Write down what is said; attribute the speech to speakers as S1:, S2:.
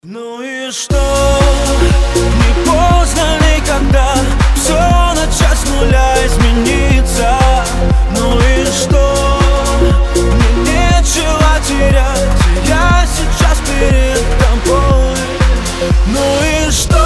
S1: Ну и что? Не поздно никогда все начать с нуля, измениться. Ну и что? Мне нечего терять, я сейчас перед тобой. Ну и что?